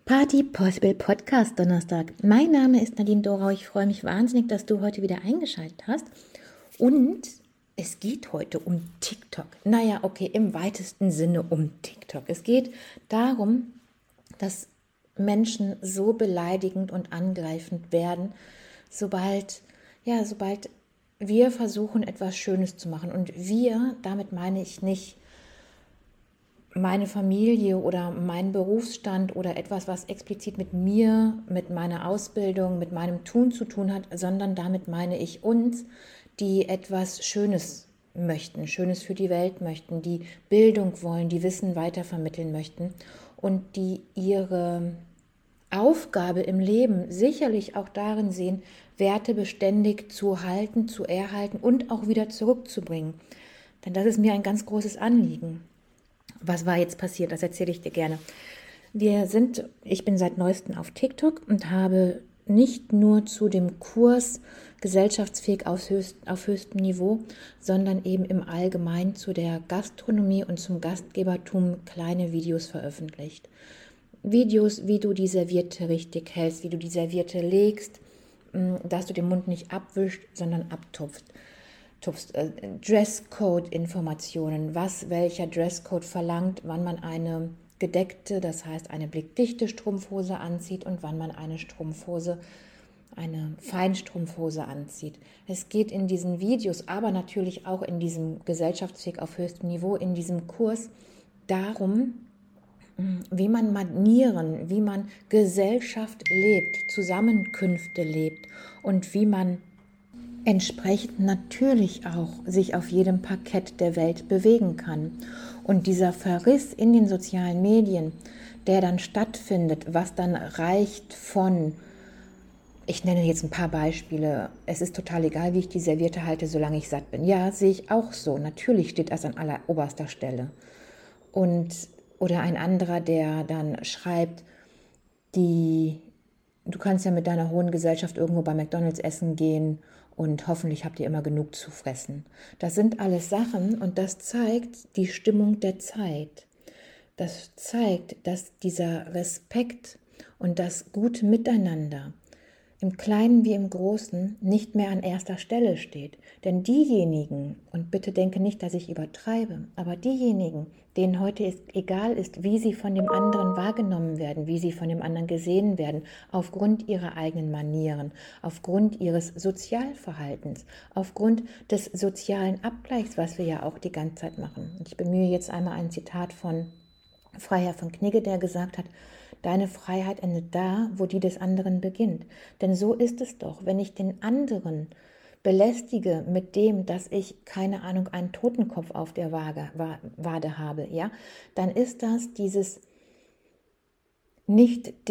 Party Possible Podcast Donnerstag. Mein Name ist Nadine Dorau. Ich freue mich wahnsinnig, dass du heute wieder eingeschaltet hast. Und es geht heute um TikTok. Naja, okay, im weitesten Sinne um TikTok. Es geht darum, dass Menschen so beleidigend und angreifend werden, sobald wir versuchen, etwas Schönes zu machen. Und wir, damit meine ich nicht meine Familie oder meinen Berufsstand oder etwas, was explizit mit mir, mit meiner Ausbildung, mit meinem Tun zu tun hat, sondern damit meine ich uns, die etwas Schönes möchten, Schönes für die Welt möchten, die Bildung wollen, die Wissen weitervermitteln möchten und die ihre Aufgabe im Leben sicherlich auch darin sehen, Werte beständig zu halten, zu erhalten und auch wieder zurückzubringen. Denn das ist mir ein ganz großes Anliegen. Was war jetzt passiert? Das erzähle ich dir gerne. Ich bin seit neuestem auf TikTok und habe nicht nur zu dem Kurs gesellschaftsfähig auf höchstem Niveau, sondern eben im Allgemeinen zu der Gastronomie und zum Gastgebertum kleine Videos veröffentlicht. Videos, wie du die Serviette richtig hältst, wie du die Serviette legst, dass du den Mund nicht abwischst, sondern abtupfst. Dresscode-Informationen, was welcher Dresscode verlangt, wann man eine gedeckte, das heißt eine blickdichte Strumpfhose anzieht und wann man eine Feinstrumpfhose anzieht. Es geht in diesen Videos, aber natürlich auch in diesem gesellschaftsfähig auf höchstem Niveau, in diesem Kurs darum, wie man Manieren, wie man Gesellschaft lebt, Zusammenkünfte lebt und wie man entsprechend natürlich auch sich auf jedem Parkett der Welt bewegen kann. Und dieser Verriss in den sozialen Medien, der dann stattfindet, was dann reicht von, ich nenne jetzt ein paar Beispiele, es ist total egal, wie ich die Serviette halte, solange ich satt bin. Ja, sehe ich auch so. Natürlich steht das an alleroberster Stelle. Oder ein anderer, der dann schreibt, du kannst ja mit deiner hohen Gesellschaft irgendwo bei McDonald's essen gehen und hoffentlich habt ihr immer genug zu fressen. Das sind alles Sachen und das zeigt die Stimmung der Zeit. Das zeigt, dass dieser Respekt und das gute Miteinander im Kleinen wie im Großen nicht mehr an erster Stelle steht. Denn diejenigen, und bitte denke nicht, dass ich übertreibe, aber diejenigen, denen heute egal ist, wie sie von dem anderen wahrgenommen werden, wie sie von dem anderen gesehen werden, aufgrund ihrer eigenen Manieren, aufgrund ihres Sozialverhaltens, aufgrund des sozialen Abgleichs, was wir ja auch die ganze Zeit machen. Und ich bemühe jetzt einmal ein Zitat von Freiherr von Knigge, der gesagt hat, deine Freiheit endet da, wo die des anderen beginnt. Denn so ist es doch, wenn ich den anderen belästige mit dem, dass ich, keine Ahnung, einen Totenkopf auf der Wade habe, ja, dann ist das dieses nicht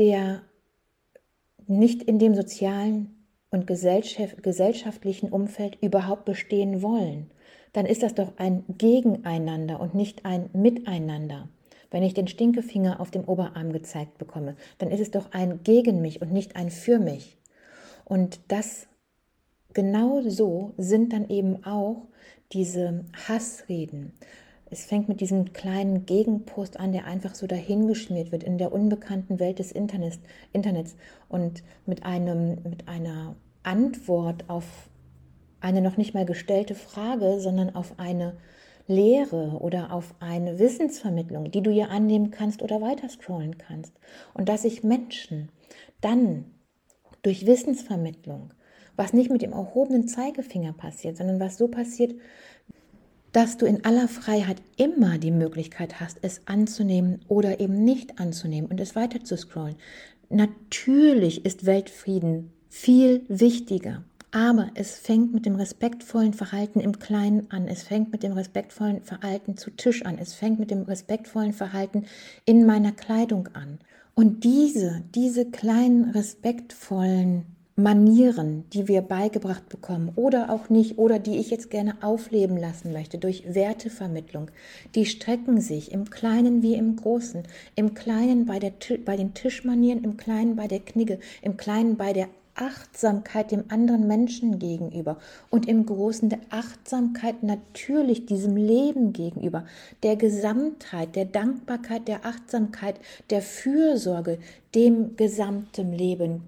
in dem sozialen und gesellschaftlichen Umfeld überhaupt bestehen wollen. Dann ist das doch ein Gegeneinander und nicht ein Miteinander. Wenn ich den Stinkefinger auf dem Oberarm gezeigt bekomme, dann ist es doch ein gegen mich und nicht ein für mich. Und das genau so sind dann eben auch diese Hassreden. Es fängt mit diesem kleinen Gegenpost an, der einfach so dahingeschmiert wird in der unbekannten Welt des Internets und mit einer Antwort auf eine noch nicht mal gestellte Frage, sondern auf eine Lehre oder auf eine Wissensvermittlung, die du ja annehmen kannst oder weiter scrollen kannst. Und dass sich Menschen dann durch Wissensvermittlung, was nicht mit dem erhobenen Zeigefinger passiert, sondern was so passiert, dass du in aller Freiheit immer die Möglichkeit hast, es anzunehmen oder eben nicht anzunehmen und es weiter zu scrollen. Natürlich ist Weltfrieden viel wichtiger. Aber es fängt mit dem respektvollen Verhalten im Kleinen an. Es fängt mit dem respektvollen Verhalten zu Tisch an. Es fängt mit dem respektvollen Verhalten in meiner Kleidung an. Und diese kleinen respektvollen Manieren, die wir beigebracht bekommen oder auch nicht oder die ich jetzt gerne aufleben lassen möchte durch Wertevermittlung, die strecken sich im Kleinen wie im Großen. Im Kleinen bei den Tischmanieren, im Kleinen bei der Knigge, im Kleinen bei der Achtsamkeit dem anderen Menschen gegenüber und im Großen der Achtsamkeit natürlich diesem Leben gegenüber, der Gesamtheit, der Dankbarkeit, der Achtsamkeit, der Fürsorge, dem gesamten Leben,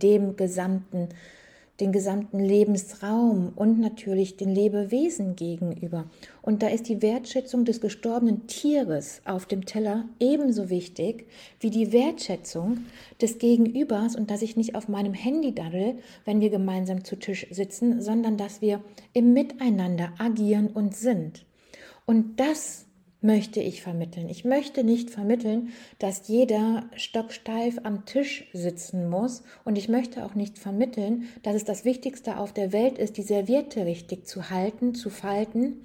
den gesamten Lebensraum und natürlich den Lebewesen gegenüber. Und da ist die Wertschätzung des gestorbenen Tieres auf dem Teller ebenso wichtig wie die Wertschätzung des Gegenübers und dass ich nicht auf meinem Handy daddel, wenn wir gemeinsam zu Tisch sitzen, sondern dass wir im Miteinander agieren und sind. Und das möchte ich vermitteln. Ich möchte nicht vermitteln, dass jeder stocksteif am Tisch sitzen muss und ich möchte auch nicht vermitteln, dass es das Wichtigste auf der Welt ist, die Serviette richtig zu halten, zu falten,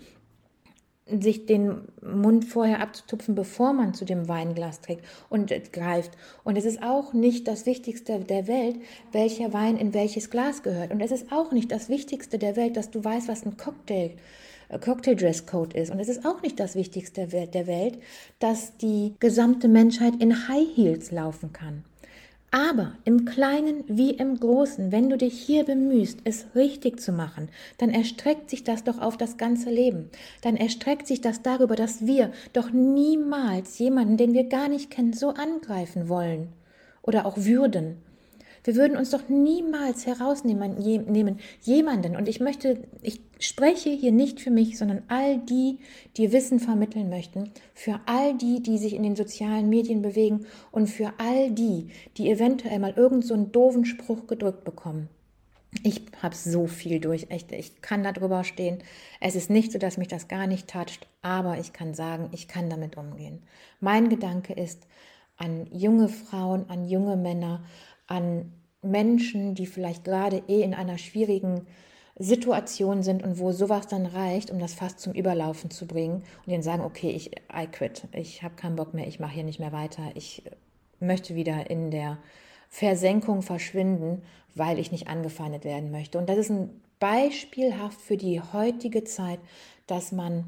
sich den Mund vorher abzutupfen, bevor man zu dem Weinglas trägt und greift. Und es ist auch nicht das Wichtigste der Welt, welcher Wein in welches Glas gehört. Und es ist auch nicht das Wichtigste der Welt, dass du weißt, was ein Cocktail-Dresscode ist. Und es ist auch nicht das Wichtigste der Welt, dass die gesamte Menschheit in High Heels laufen kann. Aber im Kleinen wie im Großen, wenn du dich hier bemühst, es richtig zu machen, dann erstreckt sich das doch auf das ganze Leben. Dann erstreckt sich das darüber, dass wir doch niemals jemanden, den wir gar nicht kennen, so angreifen wollen oder auch würden. Wir würden uns doch niemals herausnehmen, jemanden. Und ich spreche hier nicht für mich, sondern all die, die Wissen vermitteln möchten, für all die, die sich in den sozialen Medien bewegen und für all die, die eventuell mal irgend so einen doofen Spruch gedrückt bekommen. Ich habe so viel durch, echt, ich kann da drüber stehen. Es ist nicht so, dass mich das gar nicht toucht, aber ich kann sagen, ich kann damit umgehen. Mein Gedanke ist an junge Frauen, an junge Männer, an Menschen, die vielleicht gerade in einer schwierigen Situation sind und wo sowas dann reicht, um das fast zum Überlaufen zu bringen und denen sagen, okay, I quit, ich habe keinen Bock mehr, ich mache hier nicht mehr weiter, ich möchte wieder in der Versenkung verschwinden, weil ich nicht angefeindet werden möchte. Und das ist ein beispielhaft für die heutige Zeit, dass man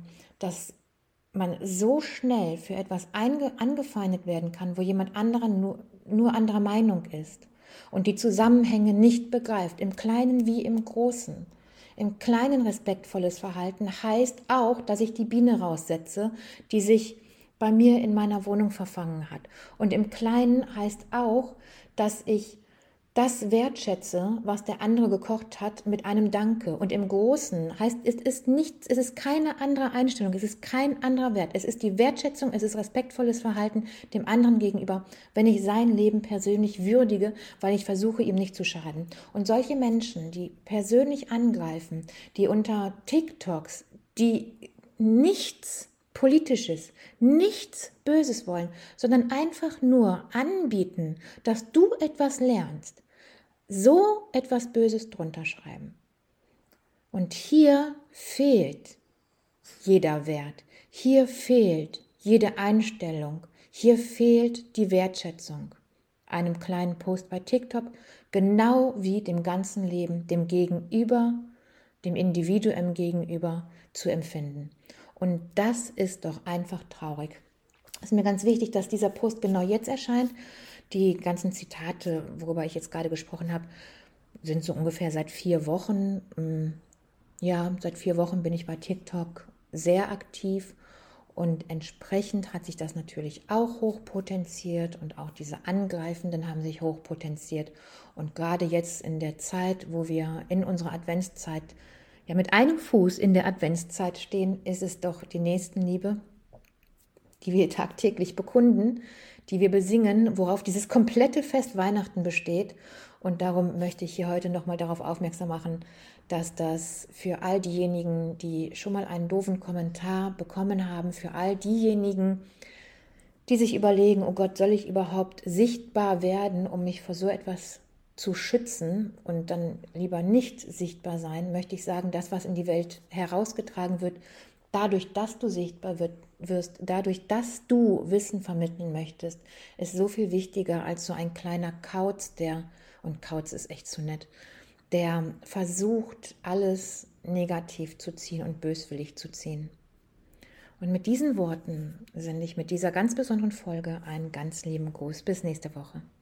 so schnell für etwas angefeindet werden kann, wo jemand anderer nur anderer Meinung ist und die Zusammenhänge nicht begreift, im Kleinen wie im Großen. Im Kleinen respektvolles Verhalten heißt auch, dass ich die Biene raussetze, die sich bei mir in meiner Wohnung verfangen hat. Und im Kleinen heißt auch, dass ich das wertschätze, was der andere gekocht hat, mit einem Danke. Und im Großen heißt, es ist keine andere Einstellung, es ist kein anderer Wert. Es ist die Wertschätzung, es ist respektvolles Verhalten dem anderen gegenüber, wenn ich sein Leben persönlich würdige, weil ich versuche, ihm nicht zu schaden. Und solche Menschen, die persönlich angreifen, die unter TikToks, die nichts Politisches, nichts Böses wollen, sondern einfach nur anbieten, dass du etwas lernst, so etwas Böses drunter schreiben. Und hier fehlt jeder Wert, hier fehlt jede Einstellung, hier fehlt die Wertschätzung. Einem kleinen Post bei TikTok, genau wie dem ganzen Leben, dem Gegenüber, dem Individuum gegenüber zu empfinden. Und das ist doch einfach traurig. Es ist mir ganz wichtig, dass dieser Post genau jetzt erscheint. Die ganzen Zitate, worüber ich jetzt gerade gesprochen habe, sind so ungefähr seit 4 Wochen. Ja, seit 4 Wochen bin ich bei TikTok sehr aktiv und entsprechend hat sich das natürlich auch hochpotenziert und auch diese Angreifenden haben sich hochpotenziert. Und gerade jetzt in der Zeit, wo wir in unserer Adventszeit ja mit einem Fuß in der Adventszeit stehen, ist es doch die Nächstenliebe, die wir tagtäglich bekunden, die wir besingen, worauf dieses komplette Fest Weihnachten besteht. Und darum möchte ich hier heute nochmal darauf aufmerksam machen, dass das für all diejenigen, die schon mal einen doofen Kommentar bekommen haben, für all diejenigen, die sich überlegen, oh Gott, soll ich überhaupt sichtbar werden, um mich vor so etwas zu schützen und dann lieber nicht sichtbar sein, möchte ich sagen, das, was in die Welt herausgetragen wird, dadurch, dass du sichtbar wirst, dadurch, dass du Wissen vermitteln möchtest, ist so viel wichtiger als so ein kleiner Kauz, und Kauz ist echt zu nett, der versucht, alles negativ zu ziehen und böswillig zu ziehen. Und mit diesen Worten sende ich mit dieser ganz besonderen Folge einen ganz lieben Gruß. Bis nächste Woche.